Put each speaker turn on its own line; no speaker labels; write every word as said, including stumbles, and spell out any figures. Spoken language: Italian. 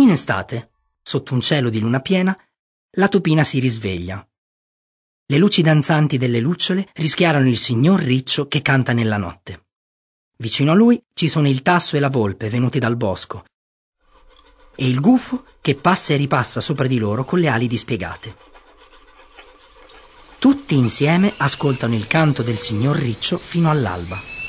In estate, sotto un cielo di luna piena, la tupina si risveglia. Le luci danzanti delle lucciole rischiarano il signor Riccio che canta nella notte. Vicino a lui ci sono il tasso e la volpe venuti dal bosco e il gufo che passa e ripassa sopra di loro con le ali dispiegate. Tutti insieme ascoltano il canto del signor Riccio fino all'alba.